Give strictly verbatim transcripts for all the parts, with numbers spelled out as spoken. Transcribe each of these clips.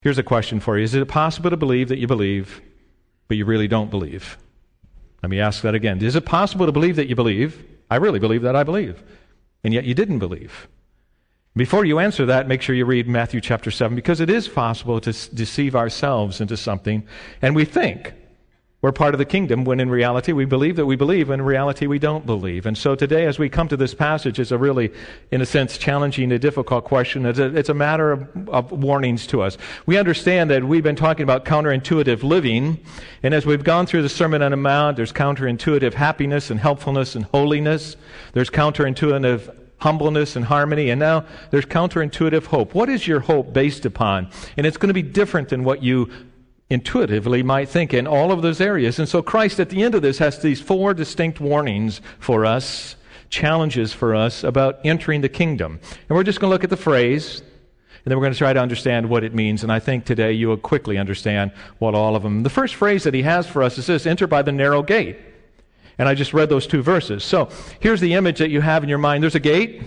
Here's a question for you. Is it possible to believe that you believe, but you really don't believe? Let me ask that again. Is it possible to believe that you believe? I really believe that I believe. And yet you didn't believe. Before you answer that, make sure you read Matthew chapter seven, because it is possible to s- deceive ourselves into something, and we think we're part of the kingdom, when in reality we believe that we believe, when in reality we don't believe. And so today, as we come to this passage, it's a really, in a sense, challenging, a difficult question. It's a, it's a matter of, of warnings to us. We understand that we've been talking about counterintuitive living, and as we've gone through the Sermon on the Mount, there's counterintuitive happiness and helpfulness and holiness. There's counterintuitive humbleness and harmony, and now there's counterintuitive hope. What is your hope based upon? And it's going to be different than what you intuitively might think in all of those areas. And so Christ at the end of this has these four distinct warnings for us, challenges for us about entering the kingdom. And we're just going to look at the phrase, and then we're going to try to understand what it means. And I think today you will quickly understand what all of them. The first phrase that he has for us is this: enter by the narrow gate. And I just read those two verses. So here's the image that you have in your mind. There's a gate,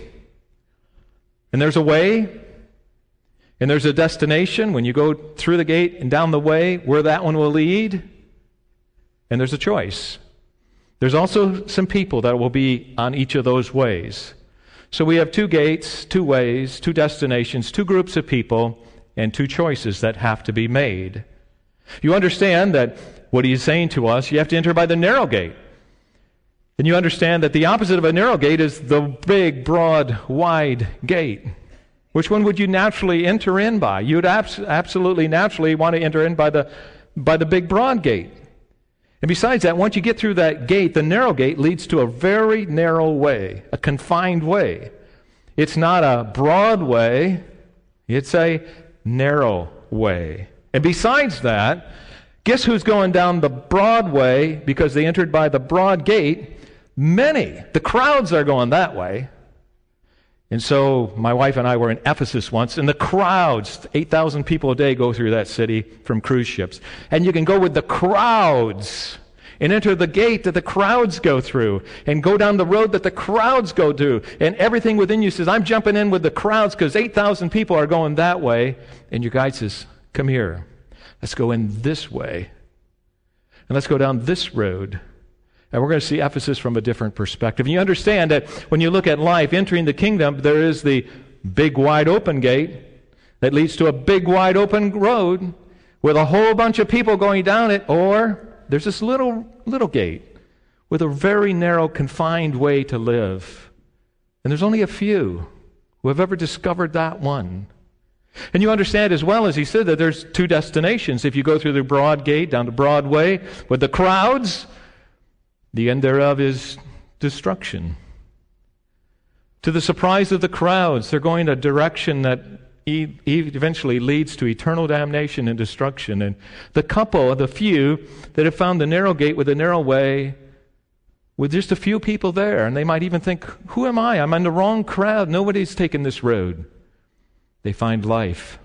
and there's a way, and there's a destination when you go through the gate and down the way, where that one will lead. And there's a choice. There's also some people that will be on each of those ways. So we have two gates, two ways, two destinations, two groups of people, and two choices that have to be made. You understand that what he's saying to us, you have to enter by the narrow gate. And you understand that the opposite of a narrow gate is the big, broad, wide gate. Which one would you naturally enter in by? You would abs- absolutely naturally want to enter in by the, by the big, broad gate. And besides that, once you get through that gate, the narrow gate leads to a very narrow way, a confined way. It's not a broad way, it's a narrow way. And besides that, guess who's going down the broad way because they entered by the broad gate? Many. The crowds are going that way. And so my wife and I were in Ephesus once, and the crowds, eight thousand people a day go through that city from cruise ships. And you can go with the crowds and enter the gate that the crowds go through and go down the road that the crowds go to. And everything within you says, I'm jumping in with the crowds because eight thousand people are going that way. And your guide says, come here. Let's go in this way. And let's go down this road. And we're going to see Ephesus from a different perspective. And you understand that when you look at life, entering the kingdom, there is the big, wide open gate that leads to a big, wide open road with a whole bunch of people going down it, or there's this little, little gate with a very narrow, confined way to live. And there's only a few who have ever discovered that one. And you understand as well, as he said, that there's two destinations. If you go through the broad gate down to Broadway with the crowds, the end thereof is destruction. To the surprise of the crowds, they're going a direction that e- eventually leads to eternal damnation and destruction. And the couple, the few that have found the narrow gate with the narrow way, with just a few people there, and they might even think, who am I? I'm in the wrong crowd. Nobody's taken this road. They find life.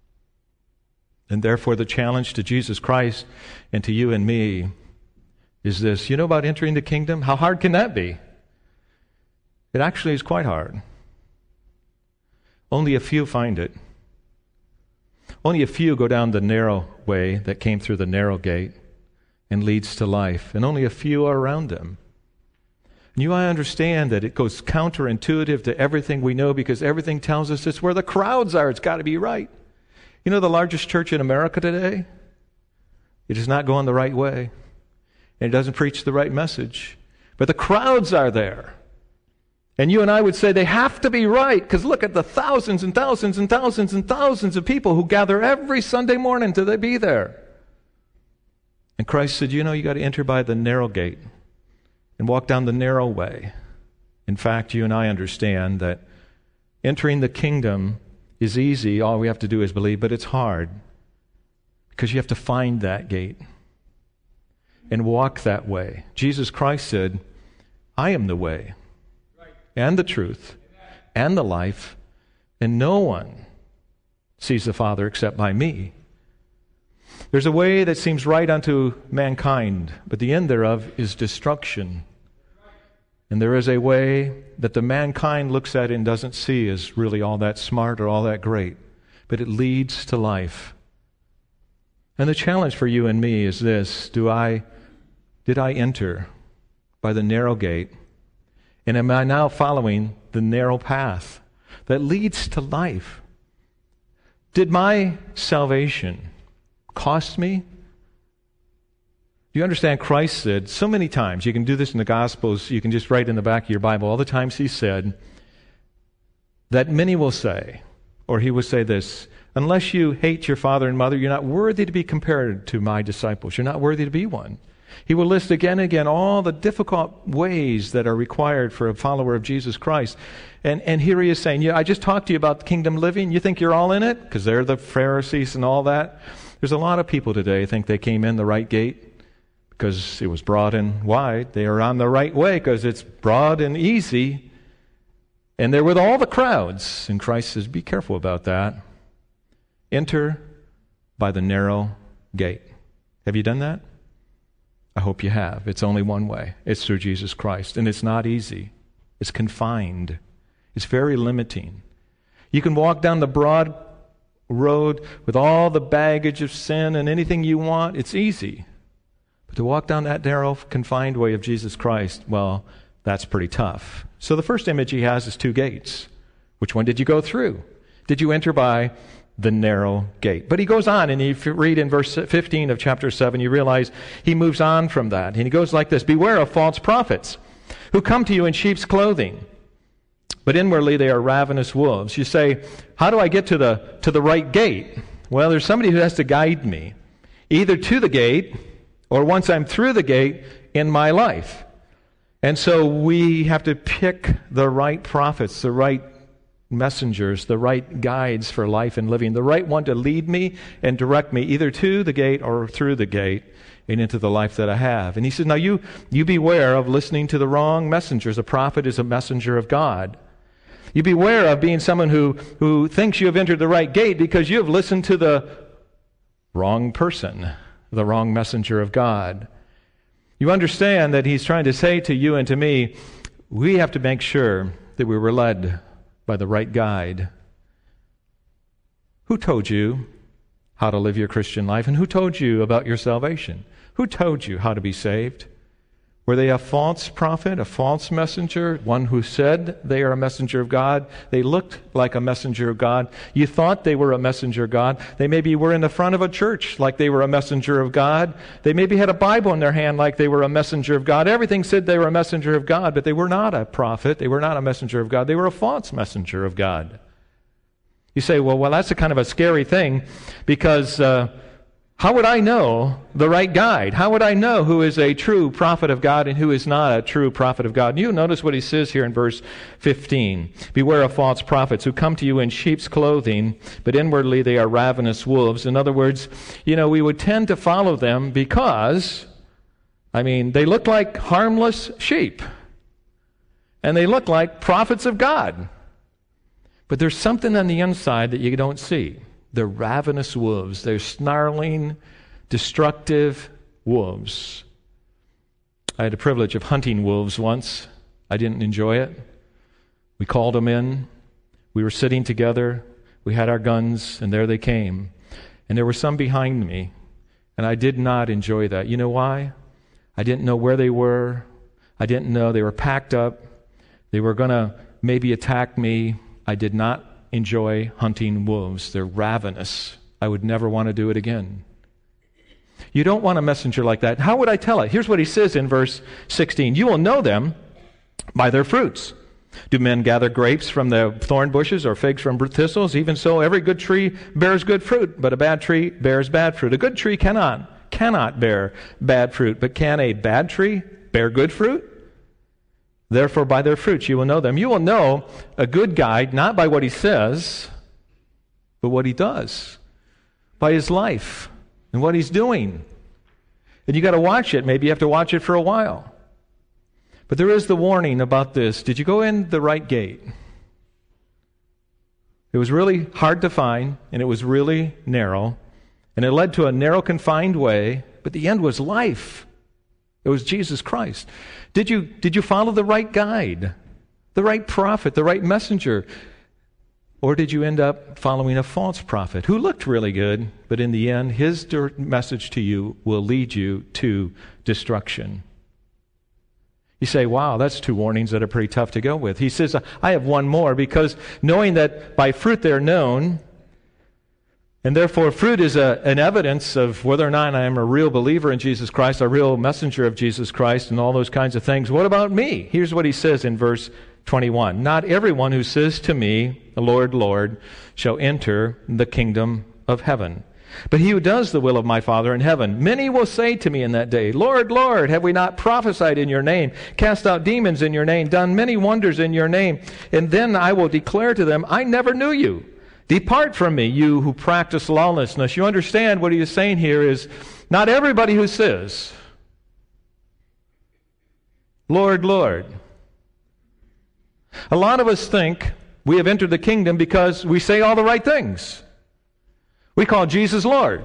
And therefore the challenge to Jesus Christ and to you and me is this. You know about entering the kingdom? How hard can that be? It actually is quite hard. Only a few find it. Only a few go down the narrow way that came through the narrow gate and leads to life. And only a few are around them. And you, I understand that it goes counterintuitive to everything we know because everything tells us it's where the crowds are. It's got to be right. You know the largest church in America today? It is not going the right way. And it doesn't preach the right message. But the crowds are there. And you and I would say they have to be right, because look at the thousands and thousands and thousands and thousands of people who gather every Sunday morning to be there. And Christ said, you know, you got to enter by the narrow gate and walk down the narrow way. In fact, you and I understand that entering the kingdom is easy. All we have to do is believe, but it's hard because you have to find that gate and walk that way. Jesus Christ said, I am the way and the truth and the life, and no one sees the Father except by me. There's a way that seems right unto mankind, but the end thereof is destruction. And there is a way that the mankind looks at and doesn't see as really all that smart or all that great, but it leads to life. And the challenge for you and me is this: Do I, did I enter by the narrow gate? And am I now following the narrow path that leads to life? Did my salvation cost me? Do you understand? Christ said so many times, you can do this in the Gospels, you can just write in the back of your Bible, all the times he said that many will say, or he will say this, unless you hate your father and mother, you're not worthy to be compared to my disciples. You're not worthy to be one. He will list again and again all the difficult ways that are required for a follower of Jesus Christ. And and here he is saying, yeah, I just talked to you about kingdom living. You think you're all in it? Because they're the Pharisees and all that. There's a lot of people today who think they came in the right gate because it was broad and wide. They are on the right way because it's broad and easy. And they're with all the crowds. And Christ says, be careful about that. Enter by the narrow gate. Have you done that? I hope you have. It's only one way. It's through Jesus Christ. And it's not easy. It's confined. It's very limiting. You can walk down the broad road with all the baggage of sin and anything you want. It's easy. But to walk down that narrow, confined way of Jesus Christ, well, that's pretty tough. So the first image he has is two gates. Which one did you go through? Did you enter by the narrow gate? But he goes on, and if you read in verse fifteen of chapter seven, you realize he moves on from that. And he goes like this: beware of false prophets who come to you in sheep's clothing, but inwardly they are ravenous wolves. You say, how do I get to the to the right gate? Well, there's somebody who has to guide me, either to the gate or once I'm through the gate in my life. And so we have to pick the right prophets, the right messengers, the right guides for life and living, the right one to lead me and direct me either to the gate or through the gate and into the life that I have. And he says, now you, you beware of listening to the wrong messengers. A prophet is a messenger of God. You beware of being someone who, who thinks you have entered the right gate because you have listened to the wrong person, the wrong messenger of God. You understand that he's trying to say to you and to me, we have to make sure that we were led by the right guide. Who told you how to live your Christian life? And who told you about your salvation? Who told you how to be saved? Were they a false prophet, a false messenger, one who said they are a messenger of God? They looked like a messenger of God. You thought they were a messenger of God. They maybe were in the front of a church like they were a messenger of God. They maybe had a Bible in their hand like they were a messenger of God. Everything said they were a messenger of God, but they were not a prophet. They were not a messenger of God. They were a false messenger of God. You say, well, well, that's a kind of a scary thing because uh, how would I know the right guide? How would I know who is a true prophet of God and who is not a true prophet of God? And you notice what he says here in verse fifteen. Beware of false prophets who come to you in sheep's clothing, but inwardly they are ravenous wolves. In other words, you know, we would tend to follow them because, I mean, they look like harmless sheep. And they look like prophets of God. But there's something on the inside that you don't see. They're ravenous wolves. They're snarling, destructive wolves. I had the privilege of hunting wolves once. I didn't enjoy it. We called them in. We were sitting together. We had our guns, and there they came. And there were some behind me, and I did not enjoy that. You know why? I didn't know where they were. I didn't know. They were packed up. They were going to maybe attack me. I did not enjoy hunting wolves. They're ravenous. I would never want to do it again. You don't want a messenger like that. How would I tell it? Here's what he says in verse sixteen. You will know them by their fruits. Do men gather grapes from the thorn bushes or figs from thistles? Even so, every good tree bears good fruit, but a bad tree bears bad fruit. A good tree cannot, cannot bear bad fruit, but can a bad tree bear good fruit? Therefore, by their fruits you will know them. You will know a good guide, not by what he says, but what he does, by his life and what he's doing. And you got to watch it. Maybe you have to watch it for a while. But there is the warning about this. Did you go in the right gate? It was really hard to find, and it was really narrow, and it led to a narrow, confined way, but the end was life. It was Jesus Christ. Did you, did you follow the right guide, the right prophet, the right messenger? Or did you end up following a false prophet who looked really good, but in the end, his message to you will lead you to destruction? You say, wow, that's two warnings that are pretty tough to go with. He says, I have one more, because knowing that by fruit they're known, and therefore fruit is a, an evidence of whether or not I am a real believer in Jesus Christ, a real messenger of Jesus Christ, and all those kinds of things. What about me? Here's what he says in verse twenty-one. Not everyone who says to me, Lord, Lord, shall enter the kingdom of heaven, but he who does the will of my Father in heaven. Many will say to me in that day, Lord, Lord, have we not prophesied in your name, cast out demons in your name, done many wonders in your name? And then I will declare to them, I never knew you. Depart from me, you who practice lawlessness. You understand what he is saying here is not everybody who says, Lord, Lord. A lot of us think we have entered the kingdom because we say all the right things. We call Jesus Lord.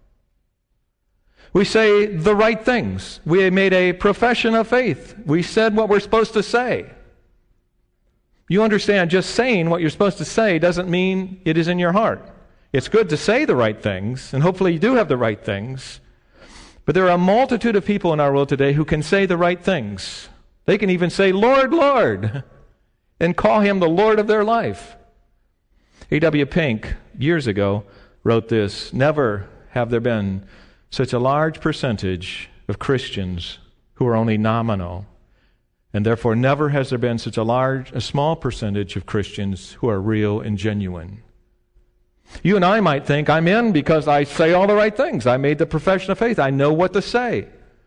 We say the right things. We made a profession of faith. We said what we're supposed to say. You understand, just saying what you're supposed to say doesn't mean it is in your heart. It's good to say the right things, and hopefully you do have the right things. But there are a multitude of people in our world today who can say the right things. They can even say, Lord, Lord, and call him the Lord of their life. A W Pink, years ago, wrote this, never have there been such a large percentage of Christians who are only nominal, and therefore never has there been such a large, a small percentage of Christians who are real and genuine. You and I might think, I'm in because I say all the right things. I made the profession of faith. I know what to say.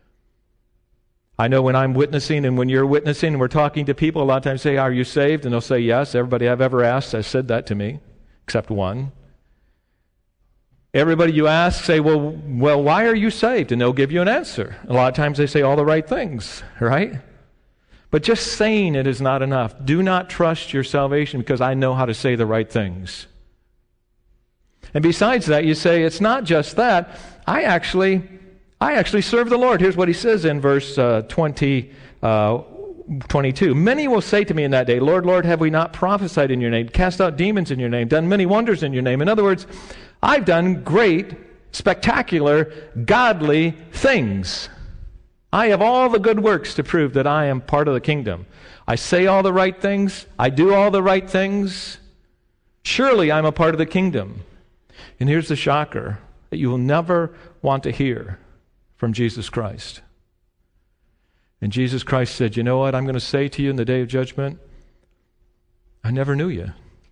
I know when I'm witnessing and when you're witnessing and we're talking to people, a lot of times say, are you saved? And they'll say, yes. Everybody I've ever asked has said that to me, except one. Everybody you ask say, well, well, why are you saved? And they'll give you an answer. A lot of times they say all the right things, right? But just saying it is not enough. Do not trust your salvation because I know how to say the right things. And besides that, you say, it's not just that. I actually, I actually serve the Lord. Here's what he says in verse uh, twenty, uh, twenty-two. Many will say to me in that day, Lord, Lord, have we not prophesied in your name, cast out demons in your name, done many wonders in your name? In other words, I've done great, spectacular, godly things. I have all the good works to prove that I am part of the kingdom. I say all the right things. I do all the right things. Surely I'm a part of the kingdom. And here's the shocker that you will never want to hear from Jesus Christ. And Jesus Christ said, you know what I'm going to say to you in the day of judgment? I never knew you.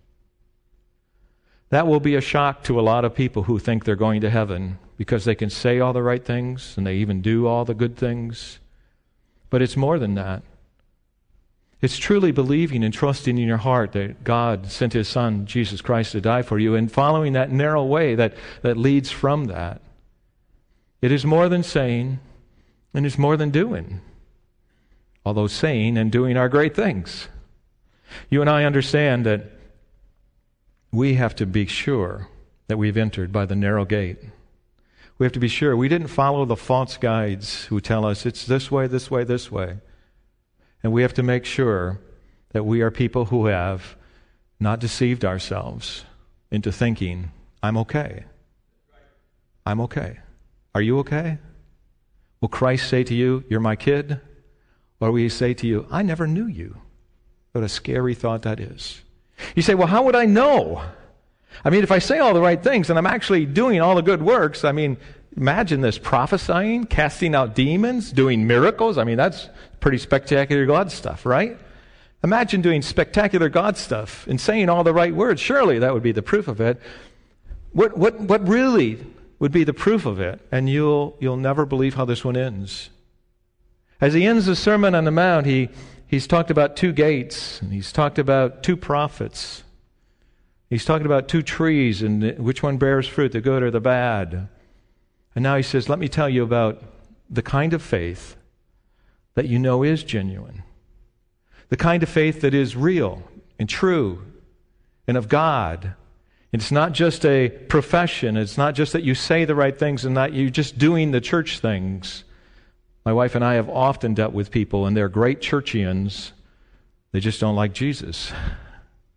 That will be a shock to a lot of people who think they're going to heaven because they can say all the right things and they even do all the good things. But it's more than that. It's truly believing and trusting in your heart that God sent his Son, Jesus Christ, to die for you and following that narrow way that, that leads from that. It is more than saying and it's more than doing. Although saying and doing are great things. You and I understand that we have to be sure that we've entered by the narrow gate. We have to be sure we didn't follow the false guides who tell us it's this way, this way, this way. And we have to make sure that we are people who have not deceived ourselves into thinking, I'm okay. I'm okay. Are you okay? Will Christ say to you, you're my kid? Or will he say to you, I never knew you? What a scary thought that is. You say, well, how would I know? I mean, if I say all the right things and I'm actually doing all the good works, I mean, imagine this, prophesying, casting out demons, doing miracles. I mean, that's pretty spectacular God stuff, right? Imagine doing spectacular God stuff and saying all the right words. Surely that would be the proof of it. What what what really would be the proof of it? And you'll you'll never believe how this one ends. As he ends the Sermon on the Mount, he He's talked about two gates, and he's talked about two prophets. He's talking about two trees, and which one bears fruit, the good or the bad. And now he says, let me tell you about the kind of faith that you know is genuine. The kind of faith that is real and true and of God. And it's not just a profession. It's not just that you say the right things and not you just doing the church things. My wife and I have often dealt with people, and they're great churchians. They just don't like Jesus.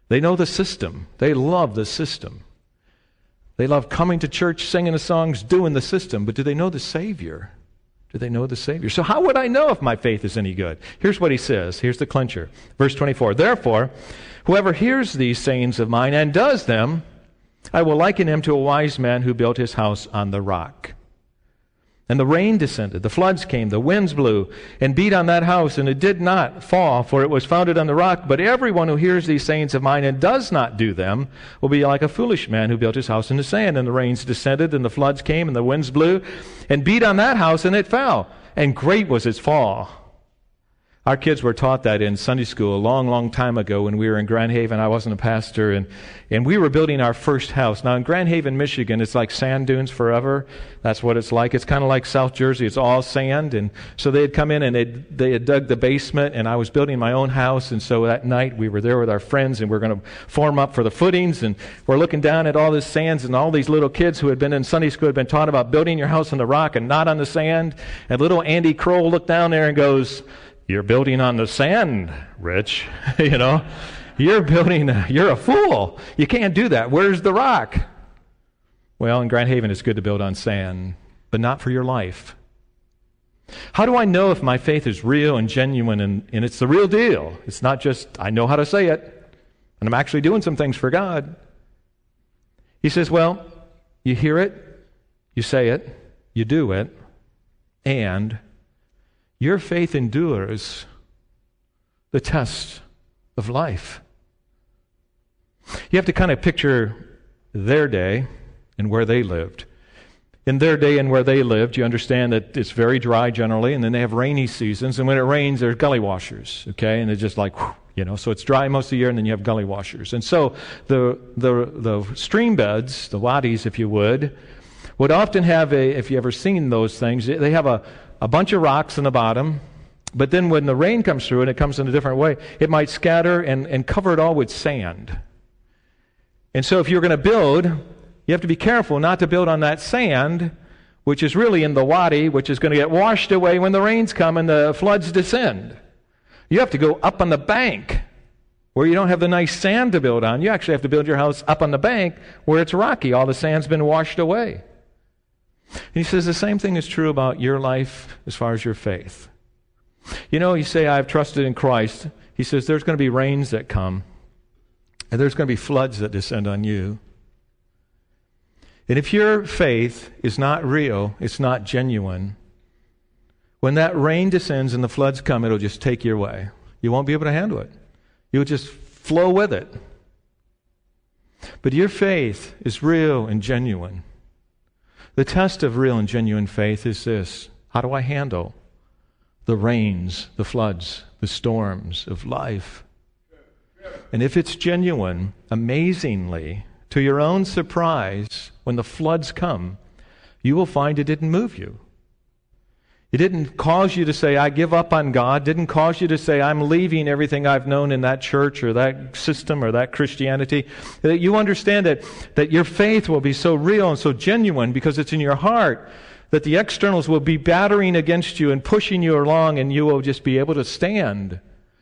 They know the system. They love the system. They love coming to church, singing the songs, doing the system. But do they know the Savior? Do they know the Savior? So how would I know if my faith is any good? Here's what he says. Here's the clincher. Verse twenty-four. Therefore, whoever hears these sayings of mine and does them, I will liken him to a wise man who built his house on the rock. And the rain descended, the floods came, the winds blew, and beat on that house, and it did not fall, for it was founded on the rock. But everyone who hears these sayings of mine and does not do them will be like a foolish man who built his house in the sand. And the rains descended, and the floods came, and the winds blew, and beat on that house, and it fell. And great was its fall. Our kids were taught that in Sunday school a long, long time ago when we were in Grand Haven. I wasn't a pastor, and, and we were building our first house. Now, in Grand Haven, Michigan, it's like sand dunes forever. That's what it's like. It's kind of like South Jersey. It's all sand. And so they had come in, and they'd, they had dug the basement, and I was building my own house. And so that night, we were there with our friends, and we we're going to form up for the footings. And we're looking down at all this sands, and all these little kids who had been in Sunday school had been taught about building your house on the rock and not on the sand. And little Andy Kroll looked down there and goes, "You're building on the sand, Rich." you know, you're building, you're a fool. You can't do that. Where's the rock? Well, in Grand Haven, it's good to build on sand, but not for your life. How do I know if my faith is real and genuine and, and it's the real deal? It's not just, I know how to say it, and I'm actually doing some things for God. He says, well, you hear it, you say it, you do it, and your faith endures the test of life. You have to kind of picture their day and where they lived. In their day and where they lived, you understand that it's very dry generally, and then they have rainy seasons, and when it rains, there's gully washers, okay? And it's just like, whew, you know, so it's dry most of the year, and then you have gully washers. And so the the the stream beds, the wadis, if you would, would often have a, if you ever seen those things, they have a a bunch of rocks in the bottom, but then when the rain comes through and it comes in a different way, it might scatter and, and cover it all with sand. And so if you're going to build, you have to be careful not to build on that sand, which is really in the wadi, which is going to get washed away when the rains come and the floods descend. You have to go up on the bank where you don't have the nice sand to build on. You actually have to build your house up on the bank where it's rocky. All the sand's been washed away. And he says the same thing is true about your life as far as your faith. You know, you say, I've trusted in Christ. He says there's going to be rains that come, and there's going to be floods that descend on you. And if your faith is not real, it's not genuine, when that rain descends and the floods come, it'll just take you away. You won't be able to handle it. You'll just flow with it. But your faith is real and genuine. The test of real and genuine faith is this: how do I handle the rains, the floods, the storms of life? And if it's genuine, amazingly, to your own surprise, when the floods come, you will find it didn't move you. It didn't cause you to say, I give up on God. Didn't cause you to say, I'm leaving everything I've known in that church or that system or that Christianity. That you understand that, that your faith will be so real and so genuine because it's in your heart, that the externals will be battering against you and pushing you along, and you will just be able to stand.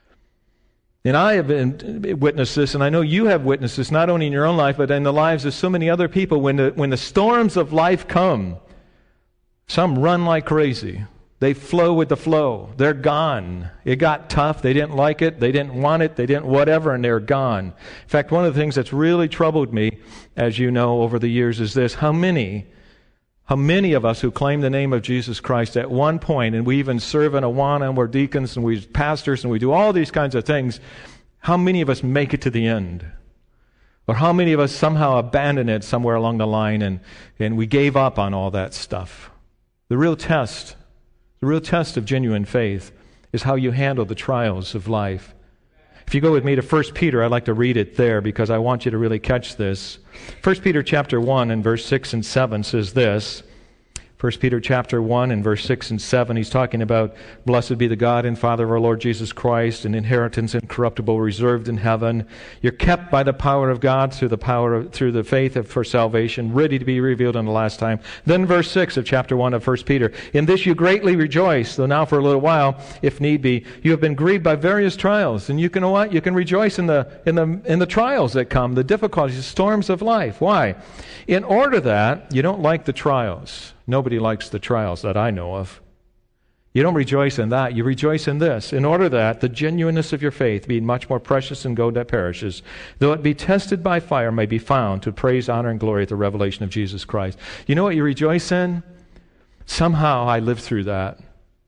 And I have been, witnessed this, and I know you have witnessed this, not only in your own life, but in the lives of so many other people. When the, when the storms of life come, some run like crazy. They flow with the flow. They're gone. It got tough. They didn't like it. They didn't want it. They didn't whatever, and they're gone. In fact, one of the things that's really troubled me, as you know, over the years is this: how many, how many of us who claim the name of Jesus Christ at one point, and we even serve in Awana, and we're deacons, and we're pastors, and we do all these kinds of things, how many of us make it to the end? Or how many of us somehow abandon it somewhere along the line, and, and we gave up on all that stuff? The real test The real test of genuine faith is how you handle the trials of life. If you go with me to First Peter, I'd like to read it there because I want you to really catch this. First Peter chapter one and verse six and seven says this: First Peter chapter one and verse six and seven, he's talking about, blessed be the God and Father of our Lord Jesus Christ, an inheritance incorruptible reserved in heaven. You're kept by the power of God through the power of, through the faith of, for salvation, ready to be revealed in the last time. Then verse six of chapter one of First Peter, in this you greatly rejoice, though now for a little while, if need be, you have been grieved by various trials. And you can know what? You can rejoice in the in the in the trials that come, the difficulties, the storms of life. Why? In order that you don't like the trials. Nobody likes the trials that I know of. You don't rejoice in that. You rejoice in this. In order that the genuineness of your faith, being much more precious than gold that perishes, though it be tested by fire, may be found to praise, honor, and glory at the revelation of Jesus Christ. You know what you rejoice in? Somehow I lived through that.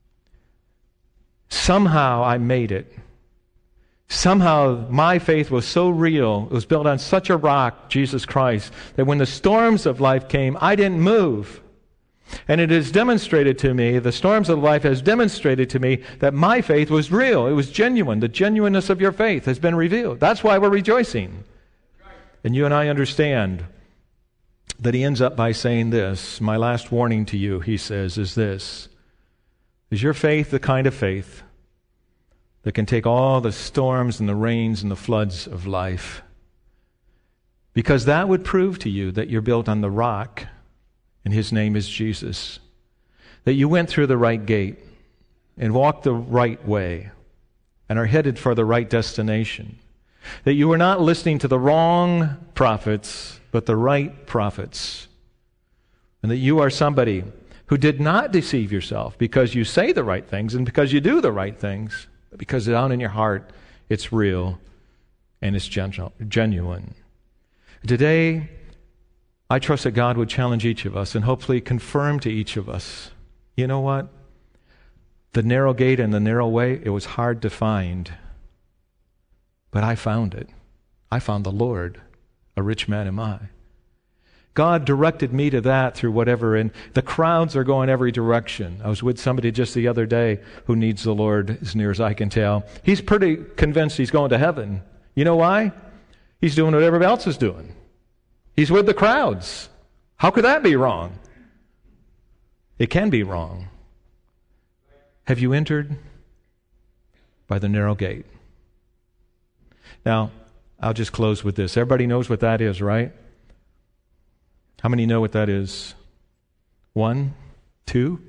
Somehow I made it. Somehow my faith was so real, it was built on such a rock, Jesus Christ, that when the storms of life came, I didn't move. And it is demonstrated to me, the storms of life has demonstrated to me that my faith was real. It was genuine. The genuineness of your faith has been revealed. That's why we're rejoicing. And you and I understand that he ends up by saying this. My last warning to you, he says, is this. Is your faith the kind of faith that can take all the storms and the rains and the floods of life? Because that would prove to you that you're built on the rock, and his name is Jesus. That you went through the right gate and walked the right way and are headed for the right destination. That you were not listening to the wrong prophets, but the right prophets. And that you are somebody who did not deceive yourself because you say the right things and because you do the right things, but because down in your heart it's real and it's genuine. Today, I trust that God would challenge each of us and hopefully confirm to each of us, you know what? The narrow gate and the narrow way, it was hard to find. But I found it. I found the Lord. A rich man am I. God directed me to that through whatever, and the crowds are going every direction. I was with somebody just the other day who needs the Lord, as near as I can tell. He's pretty convinced he's going to heaven. You know why? He's doing what everybody else is doing. He's with the crowds. How could that be wrong? It can be wrong. Have you entered by the narrow gate? Now, I'll just close with this. Everybody knows what that is, right? How many know what that is? One? Two?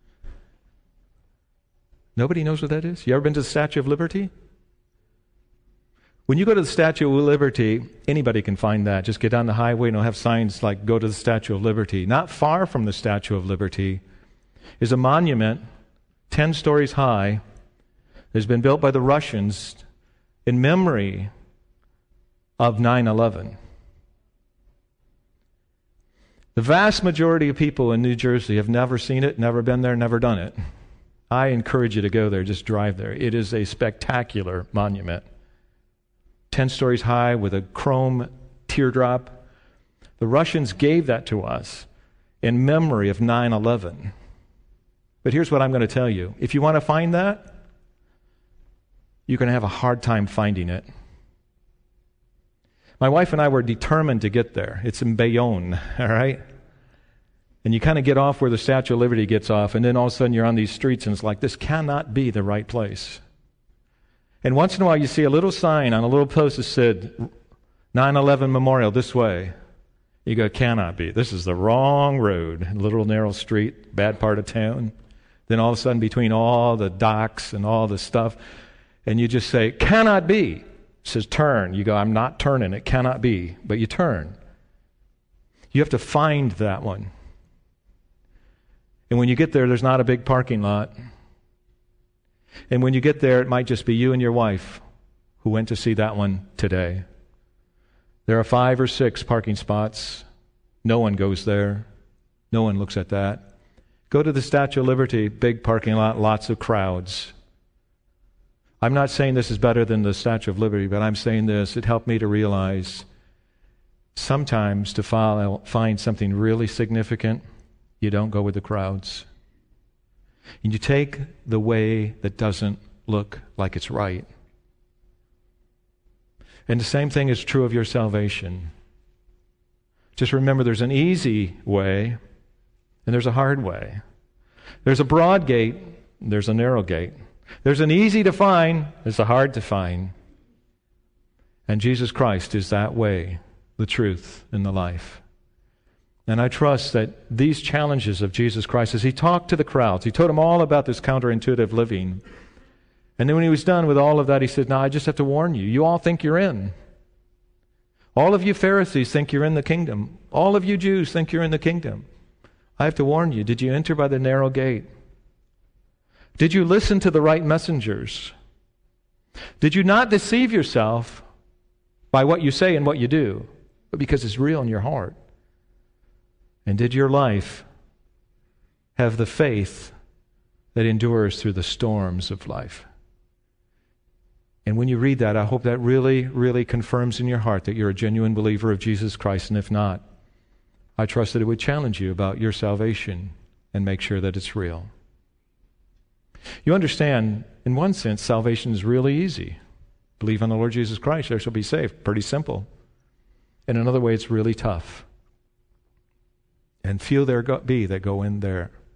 Nobody knows what that is? You ever been to the Statue of Liberty? When you go to the Statue of Liberty, anybody can find that. Just get on the highway and it'll have signs like, go to the Statue of Liberty. Not far from the Statue of Liberty is a monument, ten stories high, that has been built by the Russians in memory of nine eleven. The vast majority of people in New Jersey have never seen it, never been there, never done it. I encourage you to go there, just drive there. It is a spectacular monument. Ten stories high with a chrome teardrop. The Russians gave that to us in memory of nine eleven. But here's what I'm going to tell you. If you want to find that, you're going to have a hard time finding it. My wife and I were determined to get there. It's in Bayonne, all right? And you kind of get off where the Statue of Liberty gets off, and then all of a sudden you're on these streets, and it's like, this cannot be the right place. And once in a while you see a little sign on a little post that said, nine eleven Memorial, this way. You go, cannot be. This is the wrong road. A little narrow street, bad part of town. Then all of a sudden between all the docks and all the stuff, and you just say, cannot be. It says turn. You go, I'm not turning. It cannot be. But you turn. You have to find that one. And when you get there, there's not a big parking lot. And when you get there, it might just be you and your wife who went to see that one today. There are five or six parking spots. No one goes there. No one looks at that. Go to the Statue of Liberty, big parking lot, lots of crowds. I'm not saying this is better than the Statue of Liberty, but I'm saying this. It helped me to realize sometimes to follow, find something really significant, you don't go with the crowds. And you take the way that doesn't look like it's right. And the same thing is true of your salvation. Just remember there's an easy way and there's a hard way. There's a broad gate, and there's a narrow gate. There's an easy to find, there's a hard to find. And Jesus Christ is that way, the truth, and the life. And I trust that these challenges of Jesus Christ, as he talked to the crowds, he told them all about this counterintuitive living. And then when he was done with all of that, he said, now I just have to warn you, you all think you're in. All of you Pharisees think you're in the kingdom. All of you Jews think you're in the kingdom. I have to warn you, did you enter by the narrow gate? Did you listen to the right messengers? Did you not deceive yourself by what you say and what you do, but because it's real in your heart? And did your life have the faith that endures through the storms of life? And when you read that, I hope that really, really confirms in your heart that you're a genuine believer of Jesus Christ. And if not, I trust that it would challenge you about your salvation and make sure that it's real. You understand, in one sense, salvation is really easy. Believe on the Lord Jesus Christ, there shall be saved. Pretty simple. In another way, it's really tough. And few there go, be that go in there